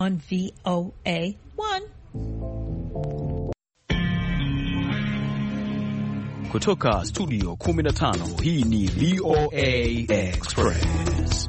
on VOA 1. Kutoka studio 15, hii ni VOA Express.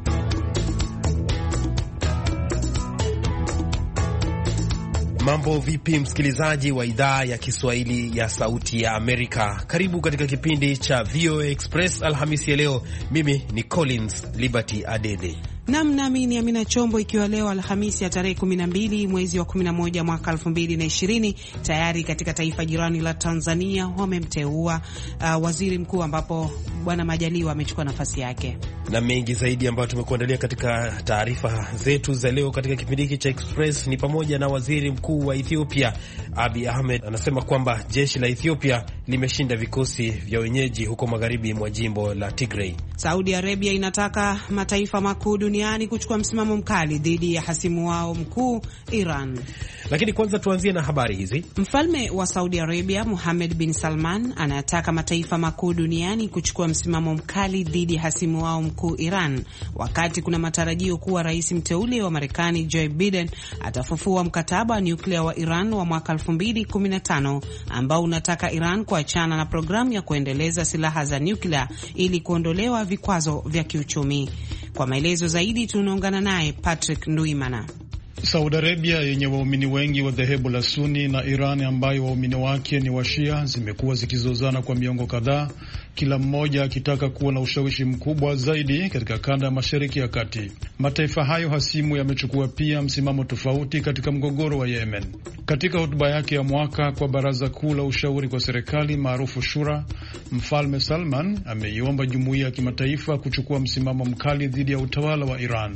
Mambo vipi, msikilizaji wa idhaa ya Kiswahili ya Sauti ya Amerika? Karibu katika kipindi cha VOA Express Alhamisi ya leo. Mimi ni Collins Liberty Adede. Nami ni Amina Chombo, ikiwa leo Alhamisi ya tarehe 12 mwezi wa 11 mwaka 2020. Tayari katika taifa jirani la Tanzania wamemteua waziri mkuu, ambapo Bwana Majaliwa amechukua nafasi yake. Na mengi zaidi ambayo tumekuandalia katika taarifa zetu za leo katika kipindi hiki cha Express ni pamoja na waziri mkuu wa Ethiopia Abiy Ahmed anasema kwamba jeshi la Ethiopia limeshinda vikosi vya wenyeji huko magharibi mwa jimbo la Tigray. Saudi Arabia inataka mataifa makuu duniani kuchukua msimamo mkali dhidi ya hasimu wao mkuu Iran. Lakini kwanza tuanzie na habari hizi. Mfalme wa Saudi Arabia Mohammed bin Salman anataka mataifa makuu duniani kuchukua msimamo mkali dhidi ya hasimu wao mkuu Iran, wakati kuna matarajio kuwa rais mteule wa Marekani Joe Biden atafufua mkataba wa nyuklia wa Iran wa mwaka 2015 ambao unataka Iran kuachana na programu ya kuendeleza silaha za nyuklia ili kuondolewa vikwazo vya kiuchumi. Kwa maelezo zaidi tunaungana naye Patrick Nduimana. Saudi Arabia yenye waumini wengi wa dhehebu la Sunni na Iran ambayo waumini wake ni Washia zimekuwa zikizozana kwa miongo kadhaa, kila mmoja akitaka kuwa na ushawishi mkubwa zaidi katika kanda ya Mashariki ya Kati. Mataifa hayo hasimu yamechukua pia msimamo tofauti katika mgogoro wa Yemen. Katika hotuba yake ya mwaka kwa Baraza Kuu la Ushauri kwa Serikali maarufu Shura, Mfalme Salman ameiomba jumuiya ya kimataifa kuchukua msimamo mkali dhidi ya utawala wa Iran.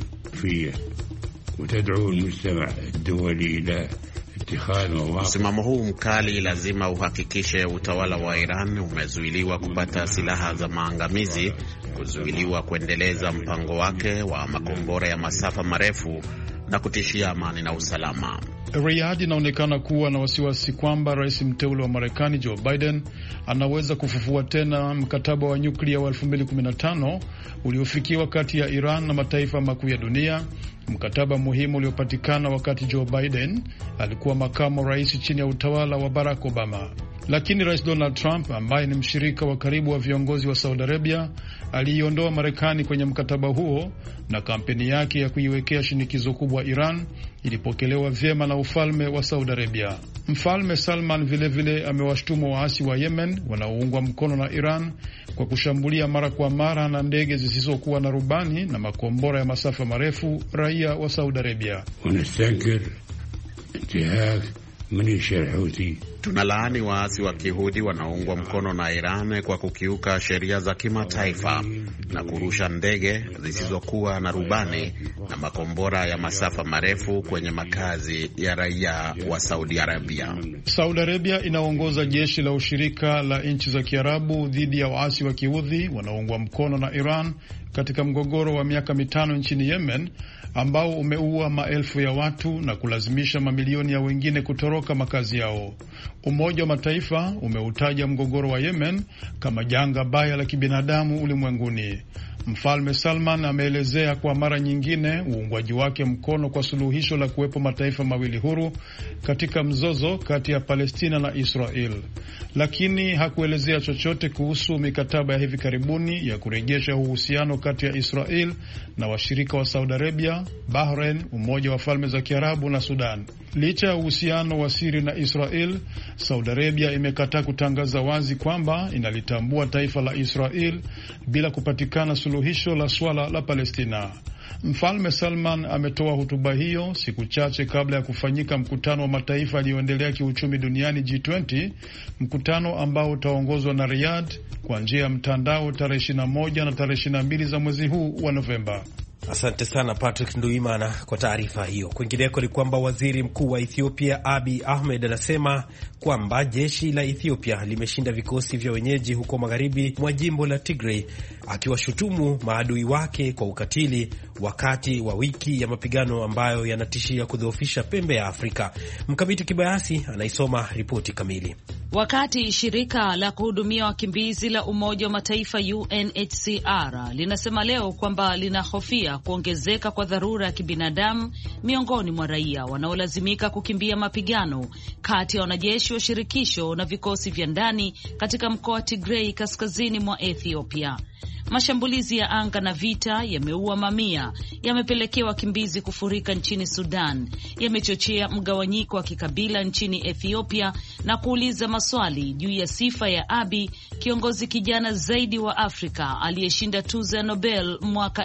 Msimamo huu mkali lazima uhakikishe utawala wa Iran umezuiliwa kupata silaha za maangamizi, kuzuiliwa kuendeleza mpango wake wa makombora ya masafa marefu na kutishia amani na usalama. Riyadh inaonekana kuwa na wasiwasi kwamba rais mteule wa Marekani Joe Biden anaweza kufufua tena mkataba wa nyuklia wa 2015 uliofikiwa kati ya Iran na mataifa makuu ya dunia, mkataba muhimu uliopatikana wakati Joe Biden alikuwa makamu rais chini ya utawala wa Barack Obama. Lakini Rais Donald Trump ambaye ni mshirika wa karibu wa viongozi wa Saudi Arabia aliiondoa Marekani kwenye mkataba huo, na kampeni yake ya kuiwekea shinikizo kubwa Iran ilipokelewa vyema na ufalme wa Saudi Arabia. Mfalme Salman vilevile amewashtumu waasi wa Yemen wanaoungwa mkono na Iran kwa kushambulia mara kwa mara na ndege zisizokuwa na rubani na makombora ya masafa marefu raia wa Saudi Arabia. Tunalaani waasi wa Kihudi wanaoungwa mkono na Iran kwa kukiuka sheria za kimataifa na kurusha ndege zisizokuwa na rubani na makombora ya masafa marefu kwenye makazi ya raia wa Saudi Arabia. Saudi Arabia inaongoza jeshi la ushirika la nchi za Kiarabu dhidi ya waasi wa Kihudi wanaoungwa mkono na Iran katika mgogoro wa miaka 5 nchini Yemen ambao umeua maelfu ya watu na kulazimisha mamilioni ya wengine kutoroka makazi yao. Umoja wa Mataifa umeutaja mgogoro wa Yemen kama janga baya la kibinadamu ulimwenguni. Mfalme Salman ameelezea kwa mara nyingine uungwaji wake mkono kwa suluhisho la kuwepo mataifa mawili huru katika mzozo kati ya Palestina na Israel, lakini hakuelezea chochote kuhusu mikataba ya hivi karibuni ya kurejesha uhusiano kati ya Israel na washirika wa Saudi Arabia, Bahrain, Umoja wa Falme za Kiarabu na Sudan. Licha ya uhusiano wa siri na Israel, Saudi Arabia imekataa kutangaza wazi kwamba inalitambua taifa la Israel bila kupatikana suluhisho la swala la Palestina. Mfalme Salman ametoa hotuba hiyo siku chache kabla ya kufanyika mkutano wa mataifa yaliyoendelea kiuchumi duniani G20, mkutano ambao utaongozwa na Riyadh kwa njia ya mtandao tarehe 21 na tarehe 22 za mwezi huu wa Novemba. Asante sana Patrick Nduimana kwa taarifa hiyo. Kwingineko ni kwamba waziri mkuu wa Ethiopia Abiy Ahmed anasema kwamba jeshi la Ethiopia limeshinda vikosi vya wenyeji huko magharibi mwa jimbo la Tigray, akiwashutumu maadui wake kwa ukatili wakati wa wiki ya mapigano ambayo yanatishia kudhoofisha pembe ya Afrika. Mkamiti Kibayasi anaisoma ripoti kamili. Wakati shirika la kuhudumia wakimbizi la Umoja wa Mataifa UNHCR linasema leo kwamba linahofia kuongezeka kwa dharura ya kibinadamu miongoni mwa raia wanaolazimika kukimbia mapigano kati ya wanajeshi wa shirikisho na vikosi vya ndani katika mkoa wa Tigray kaskazini mwa Ethiopia. Mashambulizi ya anga na vita yameua mamia, yamepelekea wakimbizi kufurika nchini Sudan, yamechochea mgawanyiko wa kikabila nchini Ethiopia na kuuliza maswali juu ya sifa ya Abiy, kiongozi kijana zaidi wa Afrika aliyeshinda tuzo ya Nobel mwaka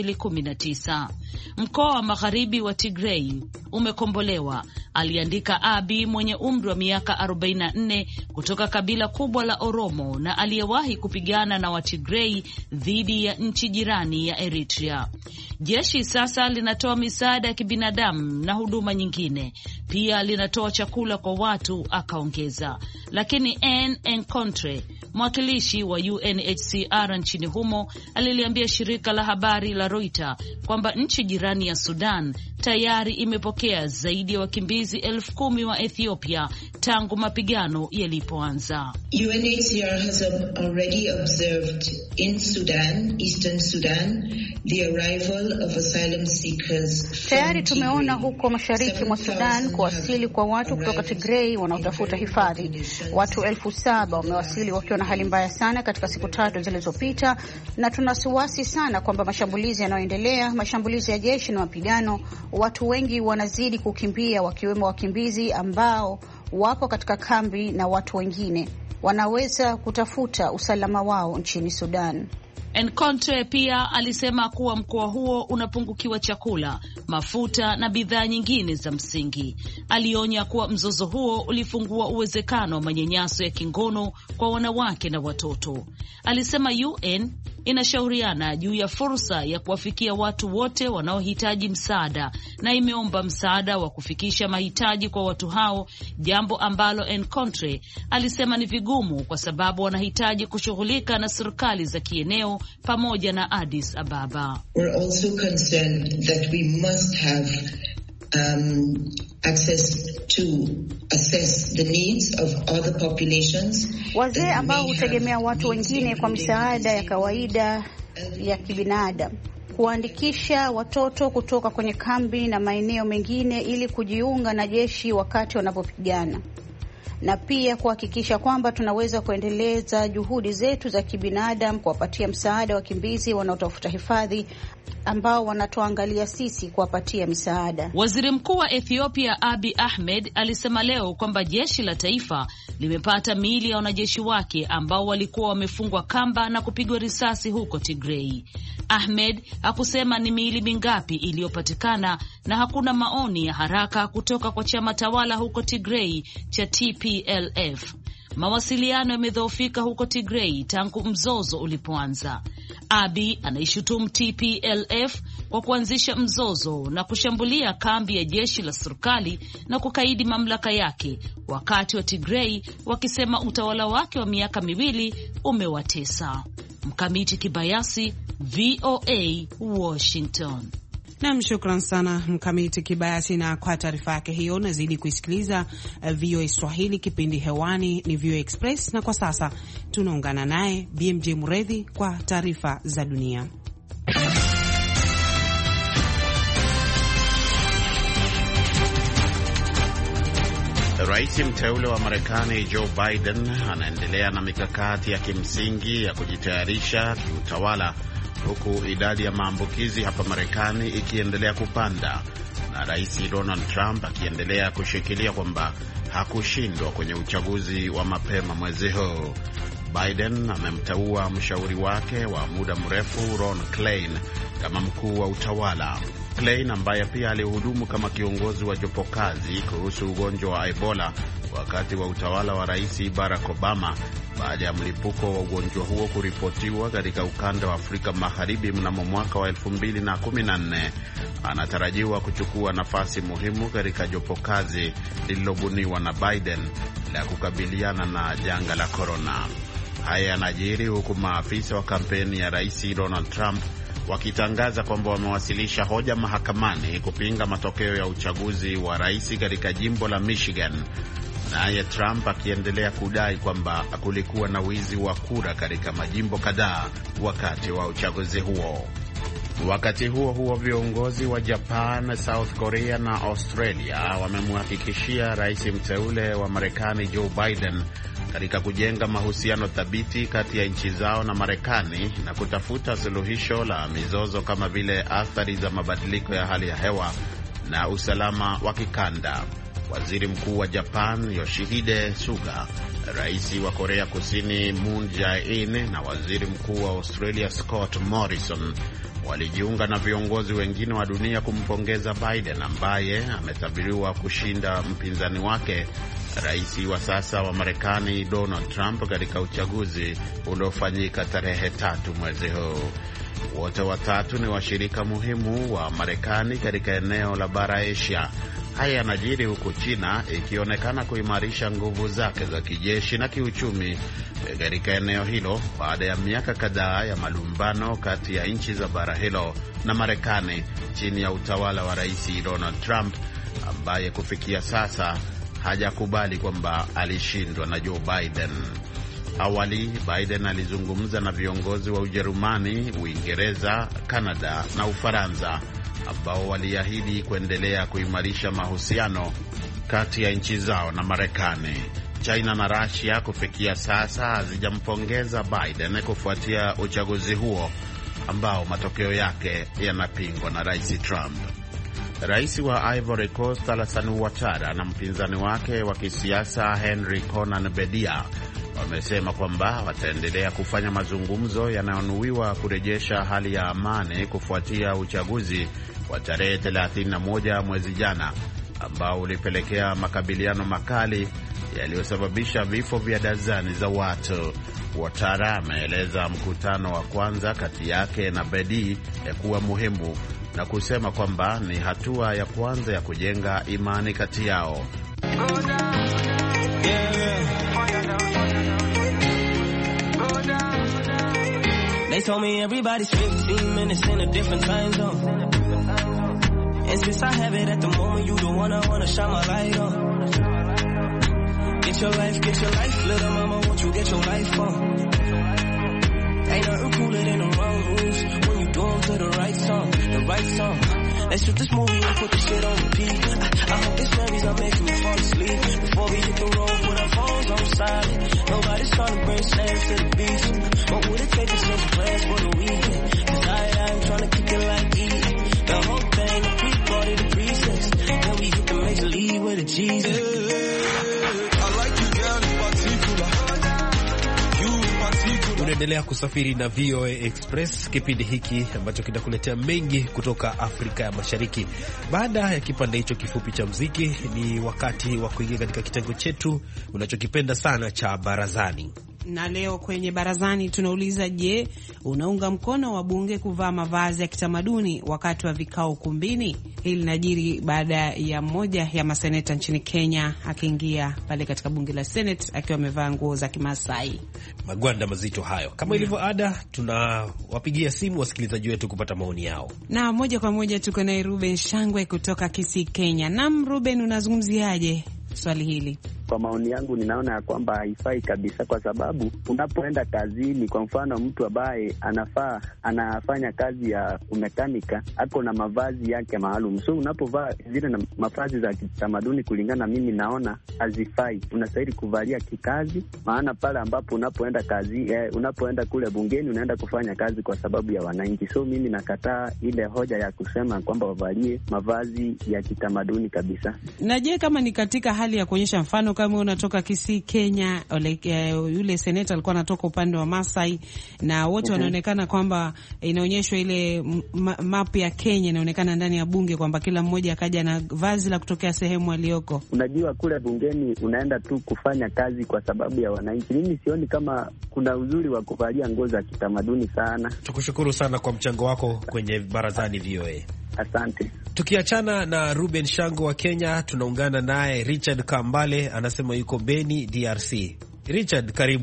2019. Mkoa wa magharibi wa Tigray umekombolewa, aliandika Abiy mwenye umri wa miaka 44 kutoka kabila kubwa la Oromo na aliyewahi kupigana na Watigray dhidi ya nchi jirani ya Eritrea. Jeshi sasa linatoa misaada ya kibinadamu na huduma nyingine. Pia linatoa chakula kwa watu, akaongeza. Lakini Anne Encontre, mwakilishi wa UNHCR nchini humo, aliliambia shirika la habari la Reuters kwamba nchi jirani ya Sudan tayari imepokea zaidi ya wakimbizi 10,000 wa Ethiopia tangu mapigano yalipoanza. UNHCR has already observed in Sudan, Eastern Sudan, the arrival of asylum seekers. Tayari tumeona huko mashariki mwa Sudan kuwasili kwa watu kutoka Tigray wanaotafuta hifadhi. Watu 7,000 wamewasili wakiwa na hali mbaya sana katika siku 3 zilizopita, na tunasiwasi sana kwamba mashambulizi yanayoendelea, mashambulizi ya jeshi na mapigano, watu wengi wanazidi kukimbia, wakiwemo wakimbizi ambao wapo katika kambi na watu wengine wanaweza kutafuta usalama wao nchini Sudan. Encontre pia alisema kuwa mkoa huo unapungukiwa chakula, mafuta na bidhaa nyingine za msingi. Alionya kuwa mzozo huo ulifungua uwezekano wa manyanyaso ya kingono kwa wanawake na watoto. Alisema UN inashauriana juu ya fursa ya kuwafikia watu wote wanaohitaji msaada na imeomba msaada wa kufikisha mahitaji kwa watu hao, jambo ambalo Encontre alisema ni vigumu kwa sababu wanahitaji kushughulika na serikali za kieneo pamoja na Addis Ababa. We're also concerned that we must have access to assess the needs of other populations. Wazee ambao hutegemea watu wengine kwa misaada ya kawaida ya kibinadamu, kuandikisha watoto kutoka kwenye kambi na maeneo mengine ili kujiunga na jeshi wakati wanapopigana, na pia kuhakikisha kwamba tunaweza kuendeleza juhudi zetu za kibinadamu kuwapatia msaada wakimbizi wanaotafuta hifadhi ambao wanatuangalia sisi kuwapatia misaada. Waziri Mkuu wa Ethiopia Abiy Ahmed alisema leo kwamba jeshi la taifa limepata miili ya wanajeshi wake ambao walikuwa wamefungwa kamba na kupigwa risasi huko Tigray. Ahmed hakusema ni miili mingapi iliyopatikana na hakuna maoni ya haraka kutoka kwa chama tawala huko Tigray cha TPLF. Mawasiliano yamedhoofika huko Tigray tangu mzozo ulipoanza. Abiy anaishutumu TPLF kwa kuanzisha mzozo na kushambulia kambi ya jeshi la serikali na kukaidi mamlaka yake, wakati wa Tigray wakisema utawala wake wa miaka 2 umewatesa. Mkamiti Kibayasi, VOA, Washington. Na shukran sana Mkamiti Kibayasi, na kwa taarifa yake hiyo. Nazidi kuisikiliza VOA Swahili, kipindi hewani ni VOA Express, na kwa sasa tunaungana naye BMJ Muredhi kwa taarifa za dunia. Rais mteule wa Marekani Joe Biden anaendelea na mikakati ya kimsingi ya kujitayarisha kiutawala, huku idadi ya maambukizi hapa Marekani ikiendelea kupanda na Rais Donald Trump akiendelea kushikilia kwamba hakushindwa kwenye uchaguzi wa mapema mwezi huu. Biden amemteua mshauri wake wa muda mrefu Ron Klain kama mkuu wa utawala. Klain ambaye pia alihudumu kama kiongozi wa jopo kazi kuhusu ugonjwa wa Ebola wakati wa utawala wa Rais Barack Obama baada ya mlipuko wa ugonjwa huo kuripotiwa katika ukanda wa Afrika Magharibi mnamo mwaka wa 2014, anatarajiwa kuchukua nafasi muhimu katika jopo kazi lililobuniwa na Biden la kukabiliana na janga la corona. Haya yanajiri huku maafisa wa kampeni ya Rais Donald Trump wakitangaza kwamba wamewasilisha hoja mahakamani kupinga matokeo ya uchaguzi wa rais katika jimbo la Michigan naye Trump akiendelea kudai kwamba kulikuwa na wizi wa kura katika majimbo kadhaa wakati wa uchaguzi huo. Wakati huo huo, viongozi wa Japan, South Korea na Australia wamemhakikishia rais mteule wa Marekani Joe Biden katika kujenga mahusiano thabiti kati ya nchi zao na Marekani na kutafuta suluhisho la mizozo kama vile athari za mabadiliko ya hali ya hewa na usalama wa kikanda. Waziri Mkuu wa Japan Yoshihide Suga, rais wa Korea Kusini Moon Jae-in na waziri mkuu wa Australia Scott Morrison walijiunga na viongozi wengine wa dunia kumpongeza Biden ambaye ametabiriwa kushinda mpinzani wake, rais wa sasa wa Marekani Donald Trump, katika uchaguzi uliofanyika tarehe 3 mwezi huu. Wote watatu ni washirika muhimu wa Marekani katika eneo la bara Asia. Haya yanajiri huku China ikionekana kuimarisha nguvu zake za kijeshi na kiuchumi katika eneo hilo baada ya miaka kadhaa ya malumbano kati ya nchi za bara hilo na Marekani chini ya utawala wa rais Donald Trump, ambaye kufikia sasa hajakubali kwamba alishindwa na Joe Biden. Awali Biden alizungumza na viongozi wa Ujerumani, Uingereza, Kanada na Ufaransa ambao waliahidi kuendelea kuimarisha mahusiano kati ya nchi zao na Marekani. China na Russia kufikia sasa hazijampongeza Biden kufuatia uchaguzi huo ambao matokeo yake yanapingwa na rais Trump. Rais wa Ivory Coast Alassane Ouattara na mpinzani wake wa kisiasa Henry Konan Bedia wamesema kwamba wataendelea kufanya mazungumzo yanayonuiwa kurejesha hali ya amani kufuatia uchaguzi wa tarehe 31 mwezi jana ambao ulipelekea makabiliano makali yaliyosababisha vifo vya dazani za watu. Ouattara ameeleza mkutano wa kwanza kati yake na Bedi kuwa muhimu na kusema kwamba ni hatua ya kwanza ya kujenga imani kati yao. They told me everybody's 15 minutes in a different time zone. And since I have it at the moment, you the one I wanna shine my light on. Get your life, little mama, won't you get your life on? Ain't nothing cooler than the wrong moves when you do them to the right song. Let's shoot this movie and put this shit on repeat. I hope this memories are making me fall asleep. Before we hit the road, put our phones on silent. Nobody's trying to bring sand to the beach. What would it take to change plans for the weekend? Cause I'm trying to kick it like E. The whole thing, the pre-party, the pre-sex. Then we hit the major league with a Jesus. I like you, girl, in particular. Unaendelea kusafiri na VOA Express, kipindi hiki ambacho kinakuletea mengi kutoka Afrika ya Mashariki. Baada ya kipande hicho kifupi cha muziki, ni wakati wa kuingia katika kitengo chetu unachokipenda sana cha Barazani. Na leo kwenye Barazani tunauliza, je, unaunga mkono wa bunge kuvaa mavazi ya kitamaduni wakati wa vikao kumbini? Hili linajiri baada ya mmoja ya maseneta nchini Kenya akiingia pale katika bunge la Senate akiwa amevaa nguo za Kimasai. Magwanda mazito hayo. Kama ilivyo ada, tunawapigia simu wasikilizaji wetu kupata maoni yao. Na moja kwa moja tuko na Ruben Shangwe kutoka Kisii, Kenya. Naam, Ruben, unazungumziaje swali hili? Kwa maoni yangu ninaona ya kwamba haifai kabisa, kwa sababu unapoenda kazini, kwa mfano mtu ambaye anafanya kazi ya umekanika ako na mavazi yake maalum, so unapovaa zile na mavazi za kitamaduni, kulingana mimi naona hazifai. Unastahili kuvalia kikazi, maana pale ambapo unapoenda kazi unapoenda kule bungeni unaenda kufanya kazi kwa sababu ya wananchi. So mimi nakataa ile hoja ya kusema kwamba wavalie mavazi ya kitamaduni kabisa. Na je, kama ni katika hali ya kuonyesha mfano, kama unatoka Kisii, Kenya, yule seneta alikuwa anatoka upande wa Masai na wote wanaonekana kwamba inaonyeshwa ile map ya Kenya inaonekana ndani ya bunge kwamba kila mmoja akaja na vazi la kutokea sehemu aliyoko. Unajua kule bungeni unaenda tu kufanya kazi kwa sababu ya wananchi. Mimi sioni kama kuna uzuri wa kuvalia nguo za kitamaduni sana. Tukushukuru sana kwa mchango wako kwenye Barazani VOA. Asante. Tukiachana na Ruben Shango wa Kenya, tunaungana naye Richard Kambale, anasema yuko Beni, DRC. Richard, karibu.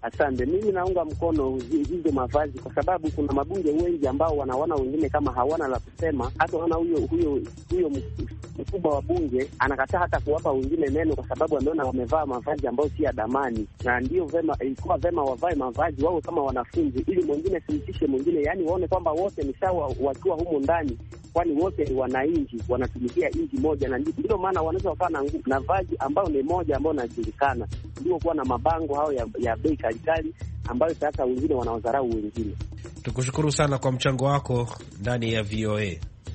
Asante. Mimi naunga mkono hizo mavazi kwa sababu kuna mabunge wengi ambao wanaona wengine kama hawana la kusema. Hata wana huyo mkubwa wa bunge anakataa hata kuwapa wengine neno kwa sababu ameona wamevaa mavazi ambayo si ya damani, na ndio vema, ilikuwa vema wavae mavazi wao kama wanafunzi, ili mwingine simtishe mwingine, yani waone kwamba wote ni sawa wakiwa humo ndani, kwani wote ni wananchi, wanatumikia nchi moja, na ndio maana wanaweza wafaa na vazi ambayo ni moja ambayo inajulikana, ndio kuwa na mabango hao ya bei kali ambayo sasa wengine wanaodharau wengine. Tukushukuru sana kwa mchango wako ndani ya VOA.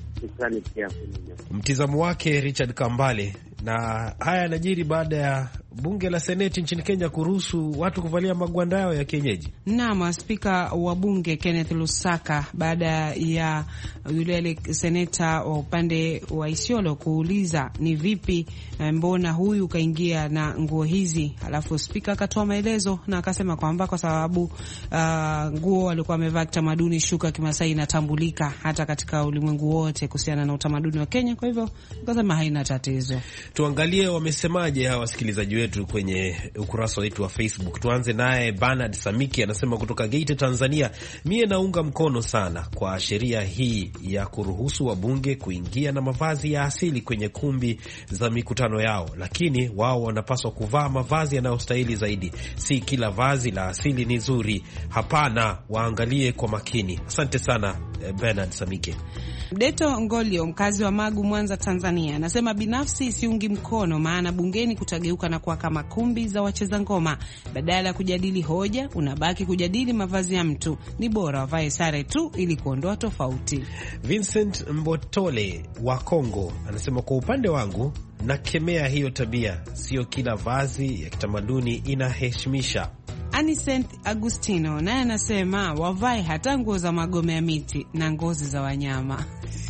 Mtizamo wake Richard Kambale. Na haya yanajiri baada ya bunge la seneti nchini Kenya kuruhusu watu kuvalia magwanda yao ya kienyeji. Naam, spika wa bunge Kenneth Lusaka, baada ya yule seneta wa upande wa Isiolo kuuliza ni vipi, mbona huyu kaingia na nguo hizi, alafu spika akatoa maelezo na akasema kwamba kwa sababu nguo alikuwa amevaa kitamaduni, shuka Kimasai inatambulika hata katika ulimwengu wote kuhusiana na utamaduni wa Kenya, kwa hivyo akasema haina tatizo. Tuangalie wamesemaje hawa wasikilizaji wetu kwenye ukurasa wetu wa Facebook. Tuanze naye Bernard Samiki, anasema kutoka Geita, Tanzania, mie naunga mkono sana kwa sheria hii ya kuruhusu wabunge kuingia na mavazi ya asili kwenye kumbi za mikutano yao, lakini wao wanapaswa kuvaa mavazi yanayostahili zaidi. Si kila vazi la asili ni zuri. Hapana, waangalie kwa makini. Asante sana Bernard Samiki. Deto Ngolio, mkazi wa Magu, Mwanza, Tanzania, anasema binafsi siungi mkono, maana bungeni kutageuka na kuwa kama kumbi za wacheza ngoma. Badala ya kujadili hoja, unabaki kujadili mavazi ya mtu. Ni bora wavae sare tu ili kuondoa tofauti. Vincent Mbotole wa Kongo anasema kwa upande wangu nakemea hiyo tabia, sio kila vazi ya kitamaduni inaheshimisha. Anicent Agustino naye anasema wavae hata nguo za magome ya miti na ngozi za wanyama.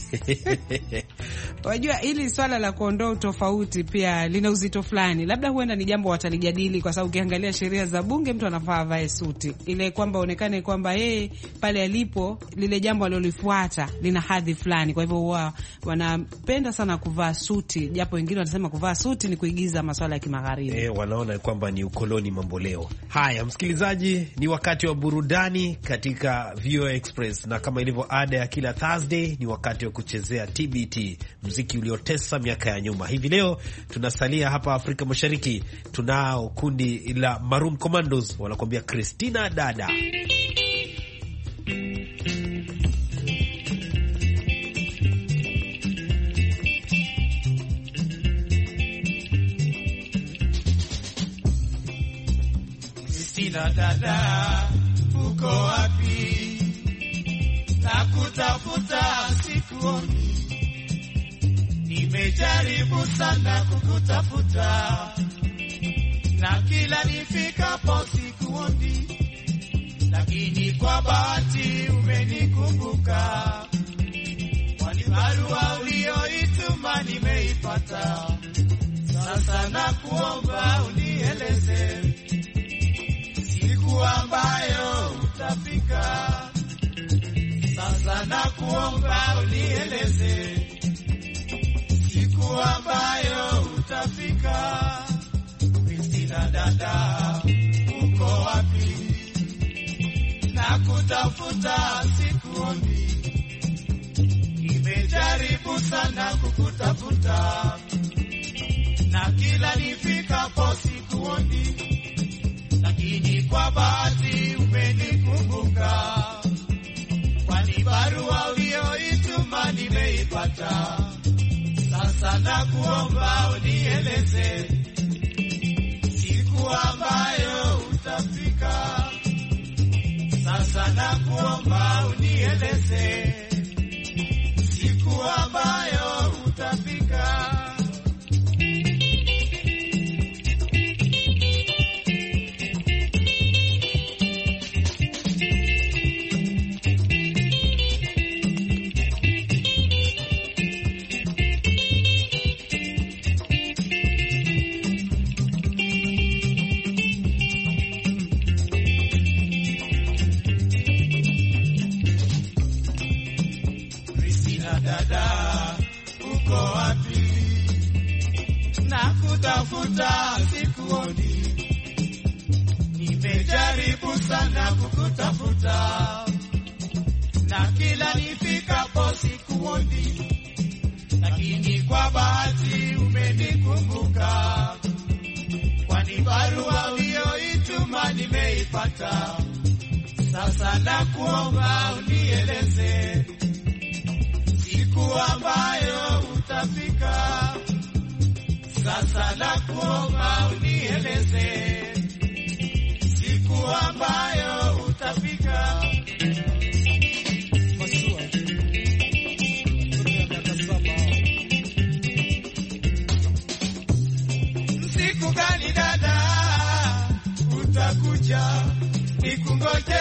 Wajua hili swala la kuondoa utofauti pia lina uzito fulani. Labda huenda ni jambo watalijadili, kwa sababu ukiangalia sheria za bunge mtu anafaa avae suti, ile kwamba onekane kwamba yeye pale alipo lile jambo alilolifuata lina hadhi fulani. Kwa hivyo wanapenda sana kuvaa suti, japo wengine wanasema kuvaa suti ni kuigiza masuala ya kimagharibi. Wanaona kwamba ni ukoloni mambo leo. Haya msikilizaji, ni wakati wa burudani katika VOA Express, na kama ilivyo ada ya kila Thursday ni wakati wa kuchezea TBT, muziki uliotesa miaka ya nyuma. Hivi leo tunasalia hapa Afrika Mashariki, tunao kundi la Maroon Commandos wanakuambia Christina Dada. Christina Dada, uko wapi? Na kutafuta sikuoni, nimejaribu sana kukutafuta, na kila nifikapo sikuoni, lakini kwa bahati umenikumbuka, kwani barua uliyoituma nimeipata. Sasa nakuomba unieleze siku ambayo utafika. Sasa nakuomba unieleze siku ambayo utafika. Christina Dada, uko wapi? Na kutafuta sikuoni, nimejaribu sana kukutafuta, na kila nifikapo sikuoni, lakini kwa bahati umenikumbuka, kwani barua uliyoituma nimeipata. Sasa nakuomba unieleze siku ambayo utafika. Sasa nakuomba unieleze siku ambayo utafika. Dada, uko wapi? Na kutafuta sikuoni, nimejaribu nimejaribu sana kukutafuta, na kila nifikapo sikuoni, lakini kwa bahati umenikumbuka, kwani barua uliyoituma nimeipata. Sasa nakuomba unieleze siku ambayo utafika. Sasa nakuomba unieleze siku ambayo utafika. Siku gani dada utakuja nikungoje?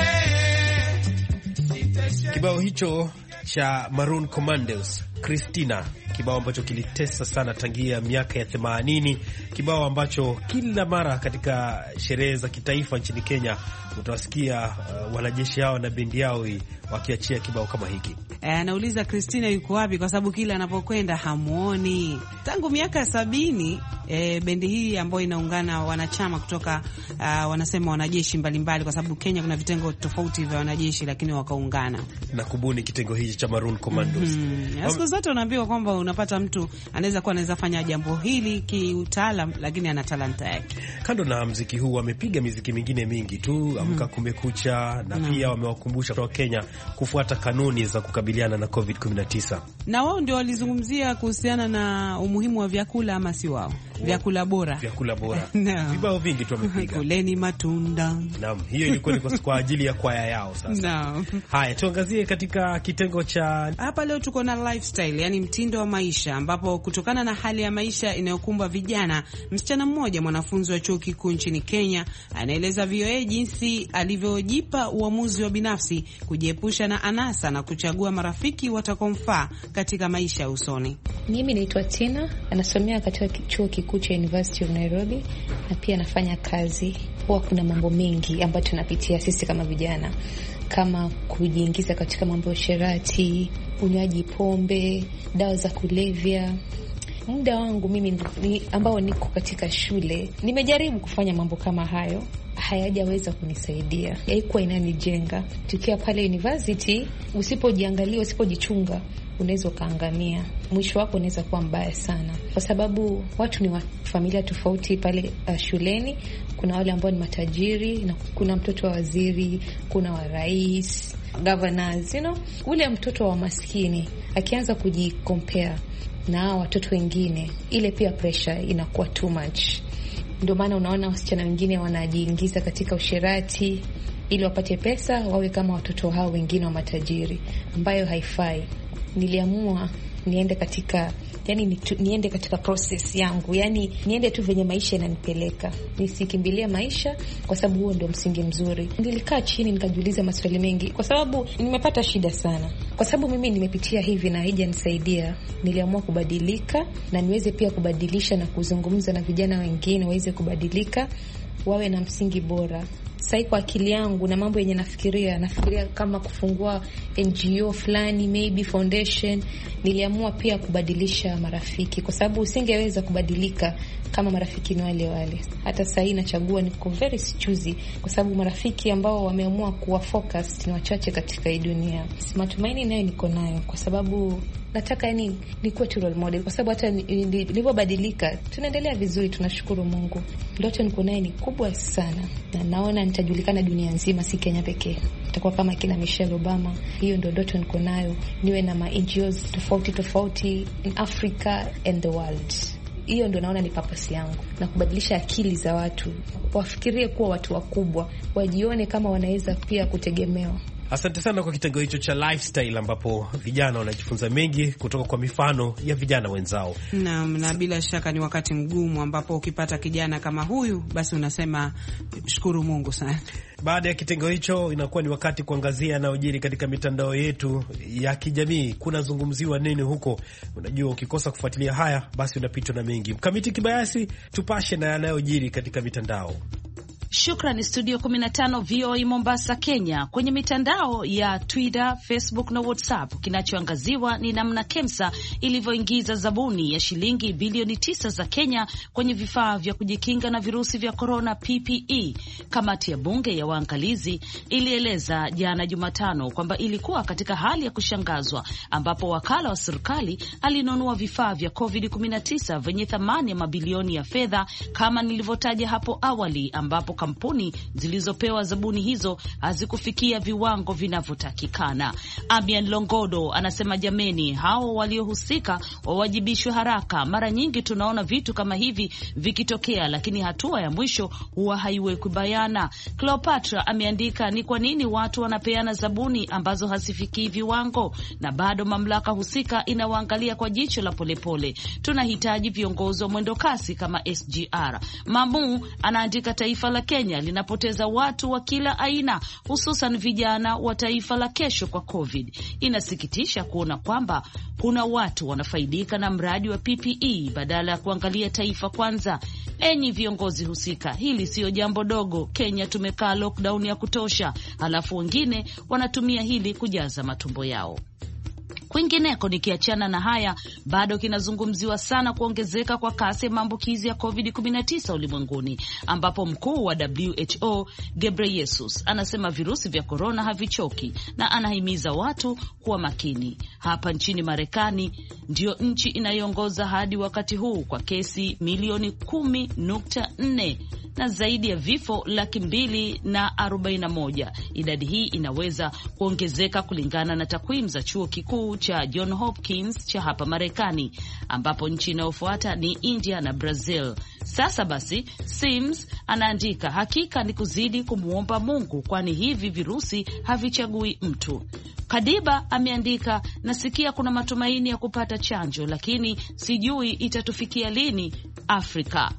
Kibao hicho cha Maroon Commandos, Christina, kibao ambacho kilitesa sana tangia miaka ya 80, kibao ambacho kila mara katika sherehe za kitaifa nchini Kenya utawasikia wanajeshi hao na bendi yao wakiachia kibao kama hiki. Anauliza Christina yuko wapi, kwa sababu kila anapokwenda hamuoni. Tangu miaka ya 70 bendi hii ambayo inaungana wanachama kutoka wanasema wanajeshi mbalimbali, kwa sababu Kenya kuna vitengo tofauti vya wanajeshi, lakini wakaungana na kubuni kitengo hichi cha Maroon Commandos. Siku zote unaambiwa kwamba unapata mtu anaweza fanya jambo hili kiutaalam, lakini ana talanta yake. Kando na muziki huu wamepiga muziki mingine mingi tu, Amka Kumekucha, na pia wamewakumbusha kwa Kenya kufuata kanuni za kukabiliana na COVID-19. Na wao ndio walizungumzia kuhusiana na umuhimu wa vyakula, ama si wao? Vyakula bora. Vyakula bora. Vibao vingi tu wamepiga. Kuleni matunda. Naam, hiyo ilikuwa ni kwa ajili ya kwaya yao sasa. Naam. Haya, tuangazie katika kitengo cha hapa leo tuko na lifestyle, yani mtindo wa maisha, ambapo kutokana na hali ya maisha inayokumba vijana, msichana mmoja mwanafunzi wa chuo kikuu nchini Kenya anaeleza VOA jinsi alivyojipa uamuzi wa binafsi kujiepusha na anasa na kuchagua marafiki watakomfaa katika maisha ya usoni. Mimi naitwa Tina, anasomea katika chuo kikuu cha University of Nairobi na pia nafanya kazi. Huwa kuna mambo mengi ambayo tunapitia sisi kama vijana, kama kujiingiza katika mambo ya sherati, unywaji pombe, dawa za kulevya. Muda wangu mimi ambao niko katika shule, nimejaribu kufanya mambo kama hayo, hayajaweza kunisaidia, haikuwa inanijenga. Tukiwa pale university, usipojiangalia, usipojichunga, unaweza kaangamia. Mwisho wako unaweza kuwa mbaya sana, kwa sababu watu ni wa familia tofauti pale shuleni. Kuna wale ambao ni matajiri, na kuna mtoto wa waziri, kuna wa rais, governors, ule mtoto wa maskini akianza kujicompare na watoto wengine, ile pia pressure inakuwa too much. Ndio maana unaona wasichana wengine wanajiingiza katika usherati ili wapate pesa, wawe kama watoto hao wengine wa matajiri, ambayo haifai. Niliamua niende katika niende katika process yangu, niende tu venye maisha inanipeleka, nisikimbilia maisha, kwa sababu huo ndio msingi mzuri. Nilikaa chini nikajiuliza maswali mengi, kwa sababu nimepata shida sana, kwa sababu mimi nimepitia hivi na haijanisaidia. Niliamua kubadilika na niweze pia kubadilisha na kuzungumza na vijana wengine waweze kubadilika, wawe na msingi bora. Sasa kwa akili yangu na mambo yenye nafikiria kama kufungua NGO fulani, maybe foundation. Niliamua pia kubadilisha marafiki, kwa sababu usingeweza kubadilika kama marafiki ni wale wale. Hata sasa hii nachagua, niko very choosy, kwa sababu marafiki ambao wameamua kuwa focused ni wachache katika hii dunia. Matumaini nayo niko nayo, kwa sababu nataka nikuwe tu role model, kwa sababu hata nilipobadilika tunaendelea vizuri, tunashukuru Mungu. Ndoto niko nayo ni kubwa sana, na naona nitajulikana dunia nzima, si Kenya pekee. Nitakuwa kama kina Michelle Obama. Hiyo ndio ndoto niko nayo, niwe na NGOs tofauti in Africa and the world. Hiyo ndio naona ni purpose yangu, na kubadilisha akili za watu, wafikirie kuwa watu wakubwa, wajione kama wanaweza pia kutegemewa. Asante sana kwa kitengo hicho cha lifestyle, ambapo vijana wanajifunza mengi kutoka kwa mifano ya vijana wenzao. Na bila shaka ni wakati mgumu, ambapo ukipata kijana kama huyu, basi unasema shukuru Mungu sana. Baada ya kitengo hicho, inakuwa ni wakati kuangazia yanayojiri katika mitandao yetu ya kijamii. Kunazungumziwa nini huko? Unajua, ukikosa kufuatilia haya, basi unapitwa na mengi. Mkamiti Kibayasi, tupashe na yanayojiri katika mitandao. Shukrani studio 15 VOA Mombasa, Kenya. Kwenye mitandao ya Twitter, Facebook na WhatsApp, kinachoangaziwa ni namna KEMSA ilivyoingiza zabuni ya shilingi bilioni 9 za Kenya kwenye vifaa vya kujikinga na virusi vya korona PPE. Kamati ya bunge ya waangalizi ilieleza jana Jumatano kwamba ilikuwa katika hali ya kushangazwa ambapo wakala wa serikali alinunua vifaa vya COVID-19 vyenye thamani ya mabilioni ya fedha kama nilivyotaja hapo awali, ambapo kampuni zilizopewa zabuni hizo hazikufikia viwango vinavyotakikana. Abian Longodo anasema jameni, hao waliohusika wawajibishwe haraka. Mara nyingi tunaona vitu kama hivi vikitokea, lakini hatua ya mwisho huwa haiwekwi bayana. Cleopatra ameandika, ni kwa nini watu wanapeana zabuni ambazo hazifikii viwango na bado mamlaka husika inawaangalia kwa jicho la polepole? Tunahitaji viongozi wa mwendo kasi kama SGR. Mamu anaandika, taifa la Kenya linapoteza watu wa kila aina, hususan vijana wa taifa la kesho kwa COVID. Inasikitisha kuona kwamba kuna watu wanafaidika na mradi wa PPE badala ya kuangalia taifa kwanza. Enyi viongozi husika, hili sio jambo dogo. Kenya tumekaa lockdown ya kutosha, halafu wengine wanatumia hili kujaza matumbo yao. Kwingineko, nikiachana na haya, bado kinazungumziwa sana kuongezeka kwa kasi ya maambukizi ya COVID-19 ulimwenguni, ambapo mkuu wa WHO Ghebreyesus anasema virusi vya korona havichoki na anahimiza watu kuwa makini. Hapa nchini Marekani ndio nchi inayoongoza hadi wakati huu kwa kesi milioni 10.4 na zaidi ya vifo 241,000. Idadi hii inaweza kuongezeka kulingana na takwimu za chuo kikuu cha John Hopkins cha hapa Marekani, ambapo nchi inayofuata ni India na Brazil. Sasa basi, Sims anaandika, hakika ni kuzidi kumuomba Mungu, kwani hivi virusi havichagui mtu. Kadiba ameandika, nasikia kuna matumaini ya kupata chanjo, lakini sijui itatufikia lini Afrika.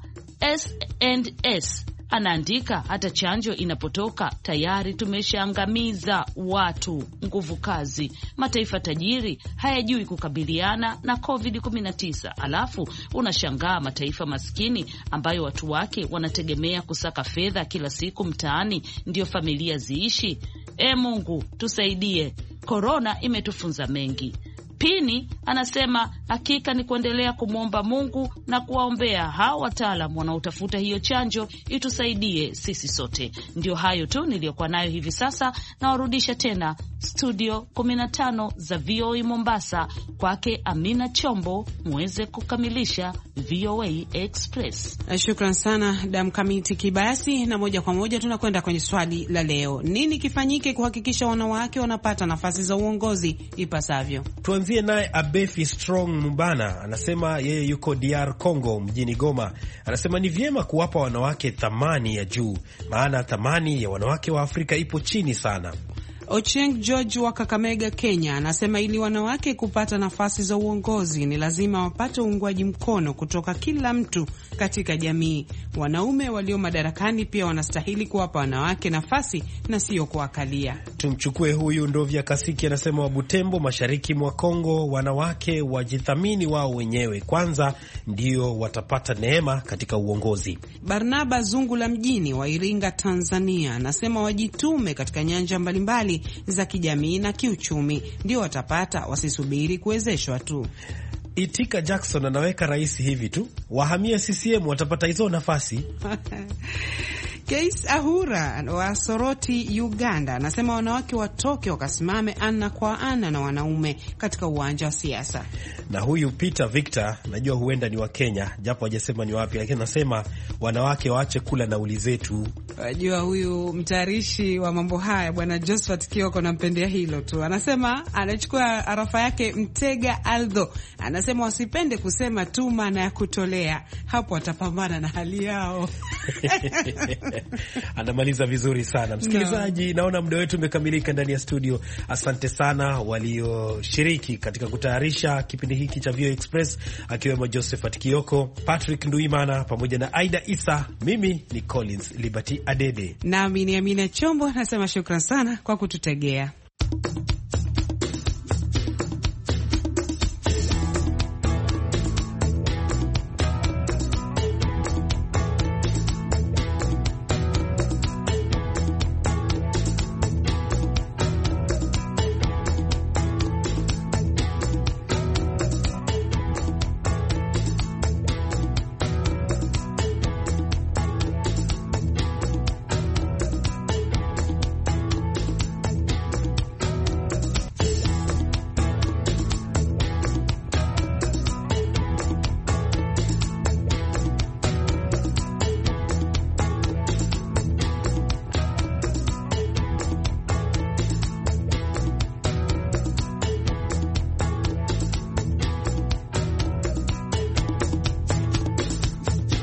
S&S anaandika, hata chanjo inapotoka tayari tumeshaangamiza watu nguvu kazi. Mataifa tajiri hayajui kukabiliana na COVID-19, alafu unashangaa mataifa maskini ambayo watu wake wanategemea kusaka fedha kila siku mtaani ndio familia ziishi. Mungu tusaidie, korona imetufunza mengi. Pini anasema hakika ni kuendelea kumwomba Mungu na kuwaombea hao wataalamu wanaotafuta hiyo chanjo itusaidie sisi sote. Ndio hayo tu niliyokuwa nayo hivi sasa, na warudisha tena studio 15 za VOA Mombasa kwake Amina Chombo muweze kukamilisha VOA Express. Shukran sana Dam Kamiti Kibayasi, na moja kwa moja tunakwenda kwenye swali la leo. Nini kifanyike kuhakikisha wanawake wanapata nafasi za uongozi ipasavyo? Tuanzie naye Abefi Strong Mbana, anasema yeye yuko DR Congo mjini Goma. Anasema ni vyema kuwapa wanawake thamani ya juu, maana thamani ya wanawake wa Afrika ipo chini sana. Ochieng George wa Kakamega, Kenya, anasema ili wanawake kupata nafasi za uongozi ni lazima wapate uungwaji mkono kutoka kila mtu katika jamii. Wanaume walio madarakani pia wanastahili kuwapa wanawake nafasi na sio kuwakalia. Tumchukue huyu Ndovya Kasiki, anasema wa Butembo, mashariki mwa Kongo, wanawake wajithamini wao wenyewe kwanza, ndio watapata neema katika uongozi. Barnaba Zungu la mjini wa Iringa, Tanzania, anasema wajitume katika nyanja mbalimbali za kijamii na kiuchumi, ndio watapata, wasisubiri kuwezeshwa tu. Itika Jackson anaweka rais hivi tu, wahamia CCM watapata hizo nafasi. Case Ahura wa Soroti, Uganda, anasema wanawake watoke wakasimame ana kwa ana na wanaume katika uwanja wa siasa. Na huyu Peter Victor, najua huenda ni wa Kenya japo hajasema ni wapi, lakini anasema wanawake waache kula nauli zetu. Najua huyu mtayarishi wa mambo haya Bwana Josephat Kioko nampendea hilo tu. Anasema anachukua arafa yake Mtega Aldo. Anasema wasipende kusema tu maana ya kutolea, hapo watapambana na hali yao. Anamaliza vizuri sana. Msikilizaji, no. Naona muda wetu umekamilika ndani ya studio. Asante sana walioshiriki katika kutayarisha kipindi hiki cha VOA Express, akiwemo Josephat Kioko, Patrick Nduimana pamoja na Aida Isa. Mimi ni Collins Liberty Adede. Nami ni Amina Chombo, nasema shukran sana kwa kututegea.